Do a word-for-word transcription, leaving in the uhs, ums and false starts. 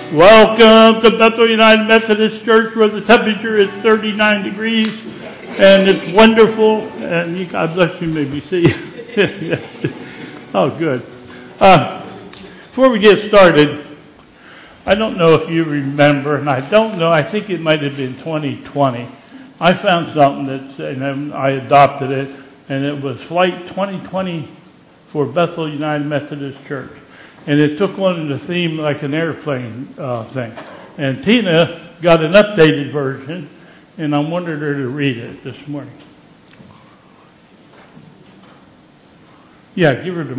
Welcome to Bethel United Methodist Church, where the temperature is thirty-nine degrees, and it's wonderful. And you, God bless you, maybe see. Oh, good. Uh, before we get started, I don't know if you remember, and I don't know. I think it might have been twenty twenty. I found something that, and I adopted it, and it was Flight twenty twenty for Bethel United Methodist Church. And it took on the theme like an airplane uh, thing. And Tina got an updated version, and I wanted her to read it this morning. Yeah, give her the